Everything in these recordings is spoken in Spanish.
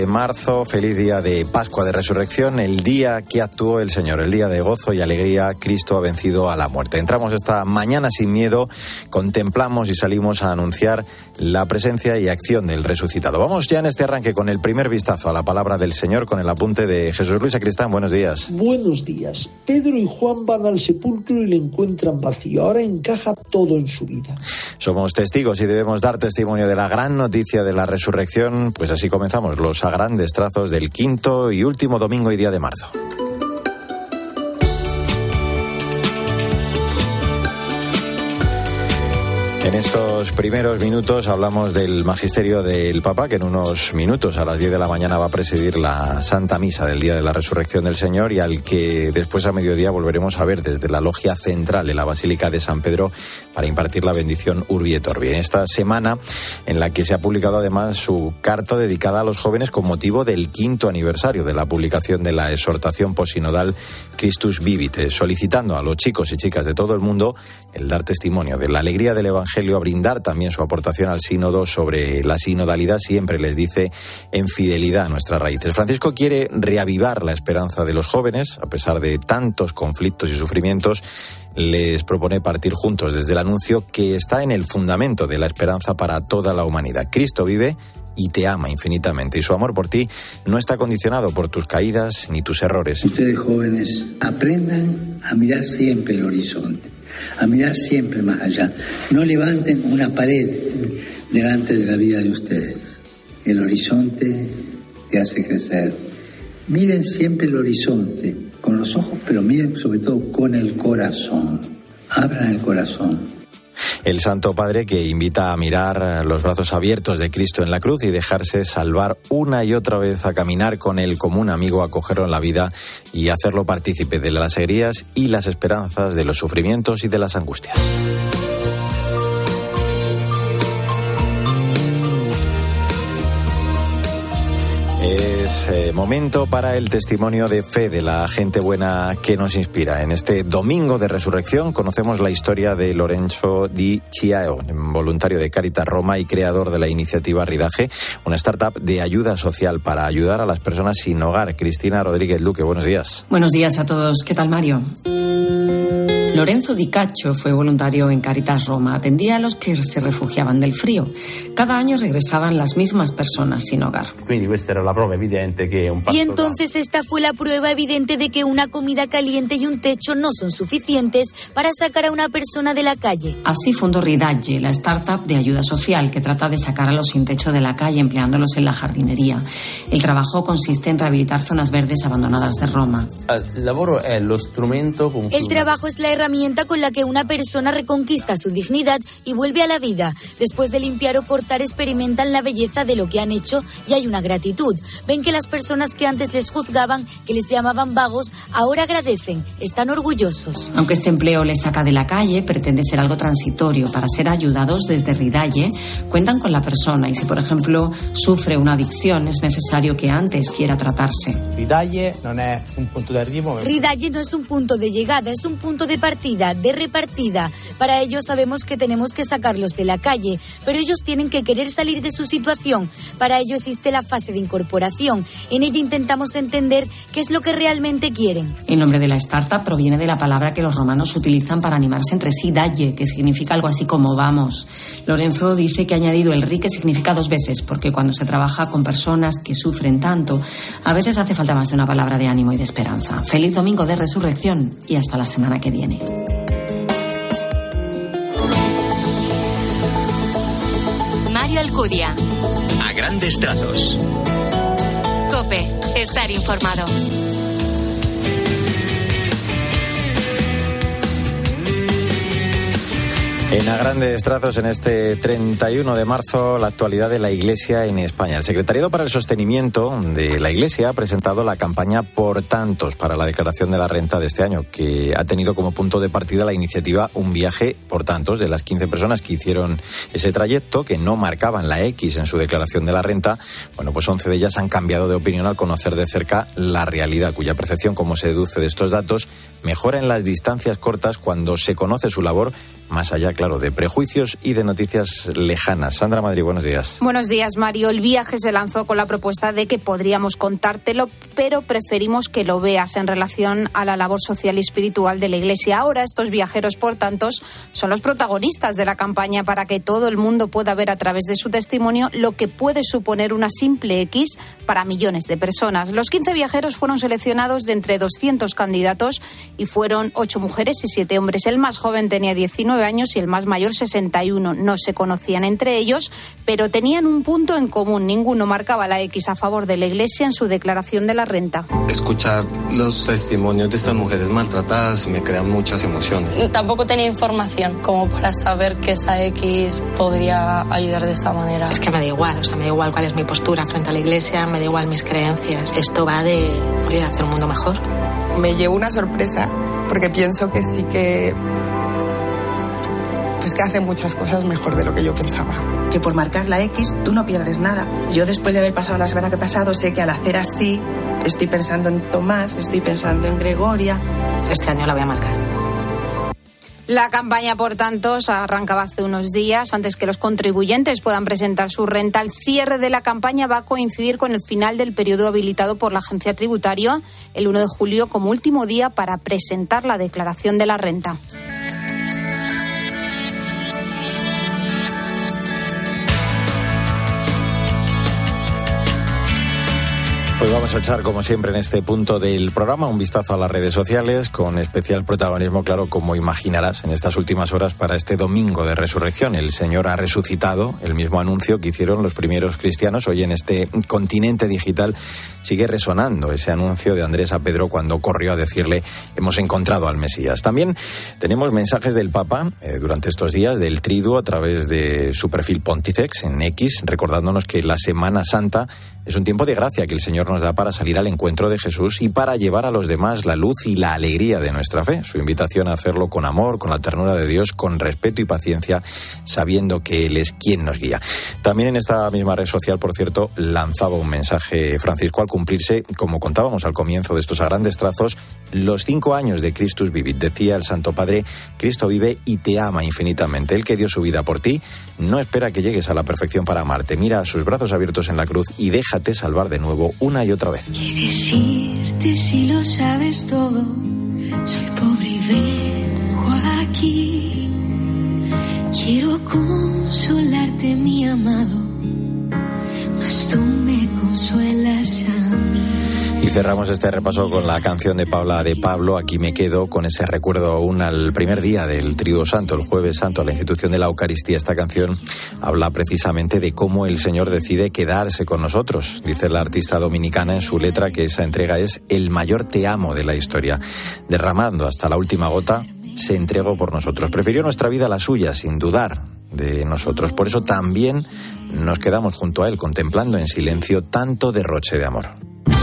De marzo, feliz día de Pascua de Resurrección, el día que actuó el Señor, el día de gozo y alegría. Cristo ha vencido a la muerte. Entramos esta mañana sin miedo, contemplamos y salimos a anunciar la presencia y acción del resucitado. Vamos ya en este arranque con el primer vistazo a la palabra del Señor, con el apunte de Jesús Luis Sacristán. Buenos días. Buenos días. Pedro y Juan van al sepulcro y le encuentran vacío. Ahora encaja todo en su vida. Somos testigos y debemos dar testimonio de la gran noticia de la resurrección. Pues así comenzamos los grandes trazos del quinto y último domingo y día de marzo. En estos primeros minutos hablamos del magisterio del Papa, que en unos minutos a las 10 de la mañana va a presidir la Santa Misa del Día de la Resurrección del Señor, y al que después a mediodía volveremos a ver desde la logia central de la Basílica de San Pedro para impartir la bendición Urbi et Orbi. En esta semana en la que se ha publicado además su carta dedicada a los jóvenes con motivo del 5º aniversario de la publicación de la exhortación posinodal Christus Vivit, solicitando a los chicos y chicas de todo el mundo el dar testimonio de la alegría del Evangelio, a brindar también su aportación al sínodo sobre la sinodalidad, siempre les dice, en fidelidad a nuestras raíces. Francisco quiere reavivar la esperanza de los jóvenes, a pesar de tantos conflictos y sufrimientos. Les propone partir juntos desde el anuncio que está en el fundamento de la esperanza para toda la humanidad. Cristo vive y te ama infinitamente, y su amor por ti no está condicionado por tus caídas ni tus errores. Ustedes jóvenes, aprendan a mirar siempre el horizonte, a mirar siempre más allá. No levanten una pared delante de la vida de ustedes. El horizonte te hace crecer. Miren siempre el horizonte con los ojos, pero miren sobre todo con el corazón. Abran el corazón. El Santo Padre, que invita a mirar los brazos abiertos de Cristo en la cruz y dejarse salvar una y otra vez, a caminar con Él como un amigo, a acogerlo en la vida y hacerlo partícipe de las alegrías y las esperanzas, de los sufrimientos y de las angustias. Es momento para el testimonio de fe de la gente buena que nos inspira. En este domingo de resurrección conocemos la historia de Lorenzo Di Chiao, voluntario de Caritas Roma y creador de la iniciativa Ridaje, una startup de ayuda social para ayudar a las personas sin hogar. Cristina Rodríguez Luque, buenos días. Buenos días a todos. ¿Qué tal, Mario? Lorenzo Di Caccio fue voluntario en Caritas Roma. Atendía a los que se refugiaban del frío. Cada año regresaban las mismas personas sin hogar. Y entonces esta fue la prueba evidente de que una comida caliente y un techo no son suficientes para sacar a una persona de la calle. Así fundó Ridaje, la startup de ayuda social que trata de sacar a los sin techo de la calle empleándolos en la jardinería. El trabajo consiste en rehabilitar zonas verdes abandonadas de Roma. El trabajo es la herramienta con la que una persona reconquista su dignidad y vuelve a la vida. Después de limpiar o cortar, experimentan la belleza de lo que han hecho y hay una gratitud. Ven que las personas que antes les juzgaban, que les llamaban vagos, ahora agradecen, están orgullosos. Aunque este empleo les saca de la calle, pretende ser algo transitorio. Para ser ayudados desde Ridaje, cuentan con la persona y si, por ejemplo, sufre una adicción, es necesario que antes quiera tratarse. Ridaje no es un punto de arribo. Ridaje no es un punto de llegada, es un punto de partida, de repartida. Para ellos sabemos que tenemos que sacarlos de la calle, pero ellos tienen que querer salir de su situación. Para ello existe la fase de incorporación. En ella intentamos entender qué es lo que realmente quieren. El nombre de la startup proviene de la palabra que los romanos utilizan para animarse entre sí, dalle, que significa algo así como vamos. Lorenzo dice que ha añadido el ri, que significa 2 veces, porque cuando se trabaja con personas que sufren tanto, a veces hace falta más de una palabra de ánimo y de esperanza. Feliz domingo de resurrección y hasta la semana que viene. Mario Alcudia. A grandes trazos. COPE. Estar informado. En A Grandes Trazos, en este 31 de marzo, la actualidad de la Iglesia en España. El Secretariado para el Sostenimiento de la Iglesia ha presentado la campaña Por Tantos para la declaración de la renta de este año, que ha tenido como punto de partida la iniciativa Un Viaje por Tantos. De las 15 personas que hicieron ese trayecto, que no marcaban la X en su declaración de la renta, bueno, pues 11 de ellas han cambiado de opinión al conocer de cerca la realidad, cuya percepción, como se deduce de estos datos, mejora en las distancias cortas cuando se conoce su labor más allá, claro, de prejuicios y de noticias lejanas. Sandra Madrid, buenos días. Buenos días, Mario. El viaje se lanzó con la propuesta de que podríamos contártelo, pero preferimos que lo veas en relación a la labor social y espiritual de la Iglesia. Ahora estos viajeros, por tanto, son los protagonistas de la campaña para que todo el mundo pueda ver a través de su testimonio lo que puede suponer una simple X para millones de personas. Los 15 viajeros fueron seleccionados de entre 200 candidatos y fueron 8 mujeres y 7 hombres. El más joven tenía 19 años y el más mayor 61. No se conocían entre ellos, pero tenían un punto en común. Ninguno marcaba la X a favor de la Iglesia en su declaración de la renta. Escuchar los testimonios de estas mujeres maltratadas me crea muchas emociones. Tampoco tenía información como para saber que esa X podría ayudar de esta manera. Es que me da igual, me da igual cuál es mi postura frente a la Iglesia, me da igual mis creencias. Esto va de hacer un mundo mejor. Me llevó una sorpresa porque pienso que sí que hace muchas cosas mejor de lo que yo pensaba. Que por marcar la X tú no pierdes nada. Yo después de haber pasado la semana que he pasado sé que al hacer así estoy pensando en Tomás, estoy pensando en Gregoria. Este año la voy a marcar. La campaña, por tanto, se arrancaba hace unos días. Antes que los contribuyentes puedan presentar su renta, el cierre de la campaña va a coincidir con el final del periodo habilitado por la agencia tributaria, el 1 de julio, como último día para presentar la declaración de la renta. Pues vamos a echar, como siempre, en este punto del programa un vistazo a las redes sociales, con especial protagonismo, claro, como imaginarás, en estas últimas horas para este domingo de resurrección. El Señor ha resucitado, el mismo anuncio que hicieron los primeros cristianos. Hoy en este continente digital sigue resonando ese anuncio de Andrés a Pedro cuando corrió a decirle: hemos encontrado al Mesías. También tenemos mensajes del Papa durante estos días, del Triduo, a través de su perfil Pontifex en X, recordándonos que la Semana Santa es un tiempo de gracia que el Señor nos da para salir al encuentro de Jesús y para llevar a los demás la luz y la alegría de nuestra fe. Su invitación a hacerlo con amor, con la ternura de Dios, con respeto y paciencia, sabiendo que Él es quien nos guía. También en esta misma red social, por cierto, lanzaba un mensaje Francisco al cumplirse, como contábamos al comienzo de estos a grandes trazos, los 5 años de Christus Vivit. Decía el Santo Padre: Cristo vive y te ama infinitamente. Él que dio su vida por ti no espera que llegues a la perfección para amarte. Mira sus brazos abiertos en la cruz y déjate salvar de nuevo una y otra vez. Quieres irte si lo sabes todo. Soy pobre y vengo aquí. Quiero consolarte, mi amado, mas tú me consuelas a mí. Y cerramos este repaso con la canción de Paula de Pablo, Aquí me quedo, con ese recuerdo aún al primer día del Triduo Santo, el Jueves Santo, a la institución de la Eucaristía. Esta canción habla precisamente de cómo el Señor decide quedarse con nosotros. Dice la artista dominicana en su letra que esa entrega es el mayor te amo de la historia. Derramando hasta la última gota, se entregó por nosotros. Prefirió nuestra vida a la suya, sin dudar de nosotros. Por eso también nos quedamos junto a Él, contemplando en silencio tanto derroche de amor.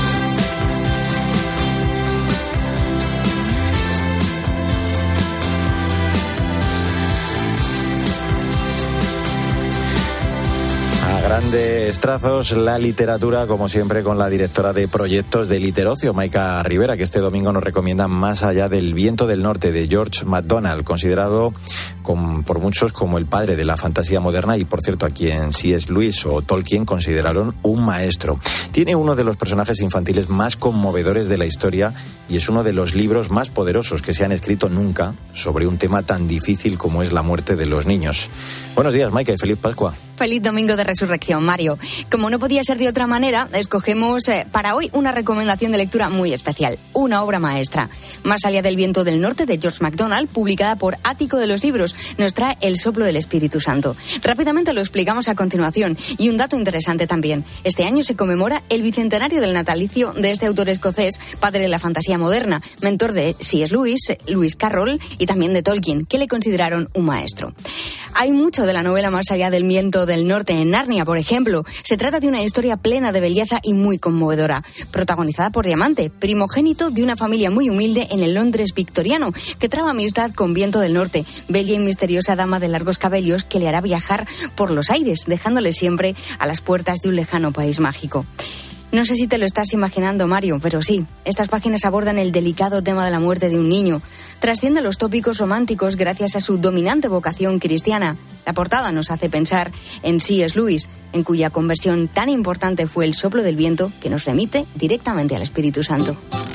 Grandes trazos, la literatura, como siempre, con la directora de proyectos de Literocio, Maika Rivera, que este domingo nos recomienda Más allá del viento del norte, de George MacDonald, considerado por muchos como el padre de la fantasía moderna y, por cierto, a quien C.S. Lewis o Tolkien consideraron un maestro. Tiene uno de los personajes infantiles más conmovedores de la historia y es uno de los libros más poderosos que se han escrito nunca sobre un tema tan difícil como es la muerte de los niños. Buenos días, Maika, y feliz Pascua. Feliz domingo de resurrección, Mario. Como no podía ser de otra manera, escogemos para hoy una recomendación de lectura muy especial, una obra maestra. Más allá del viento del norte, de George MacDonald, publicada por Ático de los Libros, nos trae El soplo del Espíritu Santo. Rápidamente lo explicamos a continuación. Y un dato interesante también. Este año se conmemora el bicentenario del natalicio de este autor escocés, padre de la fantasía moderna, mentor de C.S. Lewis, Lewis Carroll y también de Tolkien, que le consideraron un maestro. Hay mucho de la novela Más allá del viento del norte en Narnia, por ejemplo. Se trata de una historia plena de belleza y muy conmovedora, protagonizada por Diamante, primogénito de una familia muy humilde en el Londres victoriano, que traba amistad con Viento del Norte, bella y misteriosa dama de largos cabellos que le hará viajar por los aires, dejándole siempre a las puertas de un lejano país mágico. No sé si te lo estás imaginando, Mario, pero sí, estas páginas abordan el delicado tema de la muerte de un niño. Trasciende los tópicos románticos gracias a su dominante vocación cristiana. La portada nos hace pensar en C.S. Lewis, en cuya conversión tan importante fue el soplo del viento, que nos remite directamente al Espíritu Santo.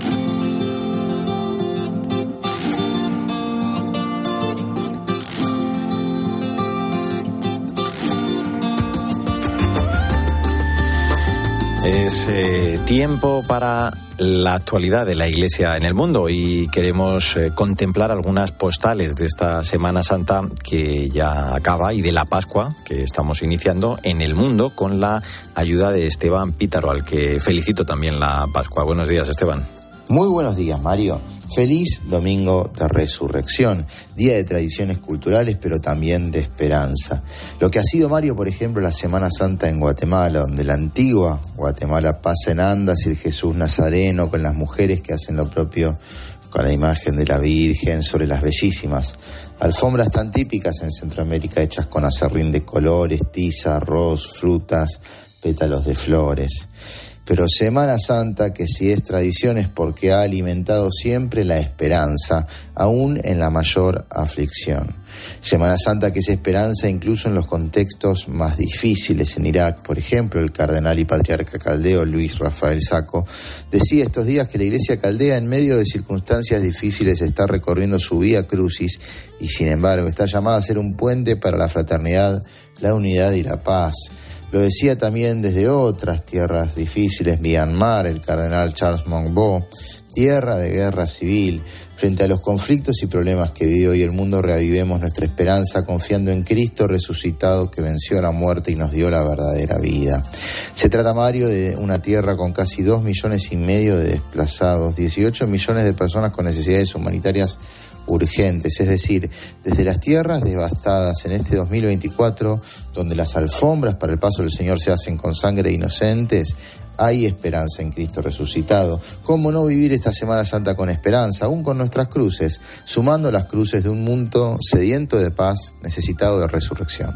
Es tiempo para la actualidad de la Iglesia en el mundo y queremos contemplar algunas postales de esta Semana Santa que ya acaba y de la Pascua que estamos iniciando en el mundo con la ayuda de Esteban Pítaro, al que felicito también la Pascua. Buenos días, Esteban. Muy buenos días, Mario. Feliz Domingo de Resurrección, día de tradiciones culturales, pero también de esperanza. Lo que ha sido, Mario, por ejemplo, la Semana Santa en Guatemala, donde la antigua Guatemala pasa en andas y el Jesús Nazareno con las mujeres que hacen lo propio con la imagen de la Virgen sobre las bellísimas alfombras tan típicas en Centroamérica, hechas con aserrín de colores, tiza, arroz, frutas, pétalos de flores. Pero Semana Santa, que si es tradición es porque ha alimentado siempre la esperanza, aún en la mayor aflicción. Semana Santa que es esperanza incluso en los contextos más difíciles. En Irak, por ejemplo, el cardenal y patriarca caldeo Luis Rafael Sacco decía estos días que la Iglesia caldea en medio de circunstancias difíciles está recorriendo su vía crucis y sin embargo está llamada a ser un puente para la fraternidad, la unidad y la paz. Lo decía también desde otras tierras difíciles, Myanmar, el cardenal Charles Mongbo, tierra de guerra civil. Frente a los conflictos y problemas que vive hoy el mundo, reavivemos nuestra esperanza confiando en Cristo resucitado que venció a la muerte y nos dio la verdadera vida. Se trata, Mario, de una tierra con casi 2,5 millones de desplazados, 18 millones de personas con necesidades humanitarias urgentes, es decir, desde las tierras devastadas en este 2024, donde las alfombras para el paso del Señor se hacen con sangre de inocentes, hay esperanza en Cristo resucitado. ¿Cómo no vivir esta Semana Santa con esperanza, aún con nuestras cruces, sumando las cruces de un mundo sediento de paz, necesitado de resurrección?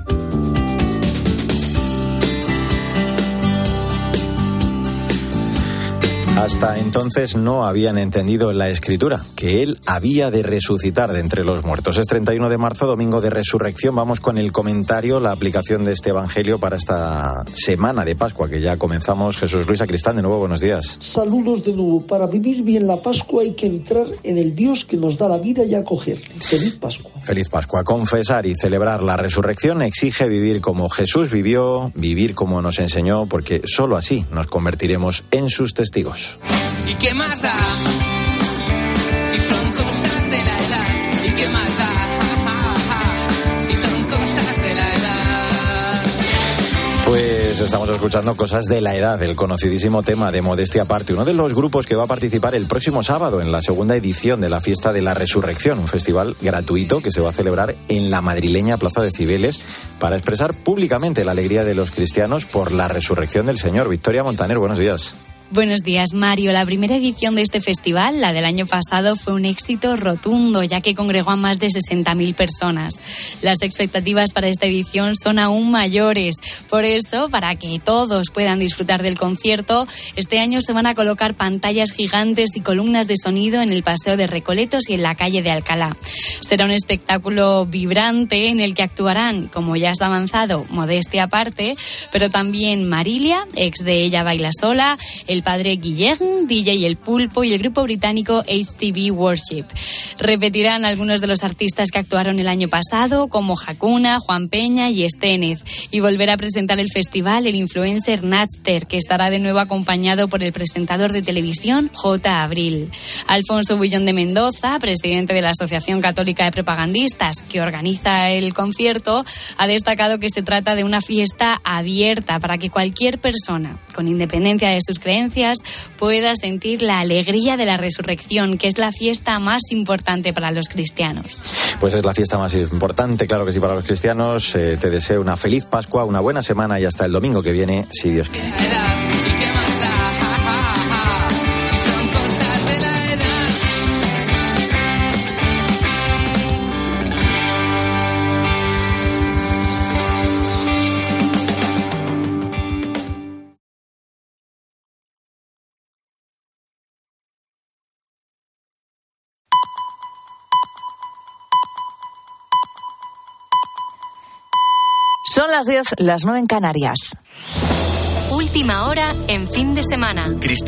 Hasta entonces no habían entendido la Escritura, que Él había de resucitar de entre los muertos. Es 31 de marzo, Domingo de Resurrección. Vamos con el comentario, la aplicación de este Evangelio para esta semana de Pascua, que ya comenzamos. Jesús Luis Sacristán, de nuevo, buenos días. Saludos de nuevo. Para vivir bien la Pascua hay que entrar en el Dios que nos da la vida y acogerle. Feliz Pascua. Feliz Pascua. Confesar y celebrar la resurrección exige vivir como Jesús vivió, vivir como nos enseñó, porque solo así nos convertiremos en sus testigos. ¿Y qué más da? Si son cosas de la edad. ¿Y qué más da? Si son cosas de la edad. Pues estamos escuchando Cosas de la Edad, el conocidísimo tema de Modestia Aparte, uno de los grupos que va a participar el próximo sábado en la segunda edición de la Fiesta de la Resurrección, un festival gratuito que se va a celebrar en la madrileña Plaza de Cibeles para expresar públicamente la alegría de los cristianos por la resurrección del Señor. Victoria Montaner, buenos días. Buenos días, Mario. La primera edición de este festival, la del año pasado, fue un éxito rotundo, ya que congregó a más de 60.000 personas. Las expectativas para esta edición son aún mayores. Por eso, para que todos puedan disfrutar del concierto, este año se van a colocar pantallas gigantes y columnas de sonido en el Paseo de Recoletos y en la calle de Alcalá. Será un espectáculo vibrante en el que actuarán, como ya has avanzado, Modestia Aparte, pero también Marilia, ex de Ella Baila Sola, el padre Guillem, DJ El Pulpo y el grupo británico HTV Worship. Repetirán algunos de los artistas que actuaron el año pasado, como Hakuna, Juan Peña y Esténez. Y volverá a presentar el festival el influencer Natster, que estará de nuevo acompañado por el presentador de televisión J. Abril. Alfonso Bullón de Mendoza, presidente de la Asociación Católica de Propagandistas, que organiza el concierto, ha destacado que se trata de una fiesta abierta para que cualquier persona, con independencia de sus creencias, pueda sentir la alegría de la resurrección, que es la fiesta más importante para los cristianos. Pues es la fiesta más importante, claro que sí, para los cristianos. Te deseo una feliz Pascua, una buena semana y hasta el domingo que viene, si Dios quiere. Son las 10, las 9 en Canarias. Última hora en fin de semana.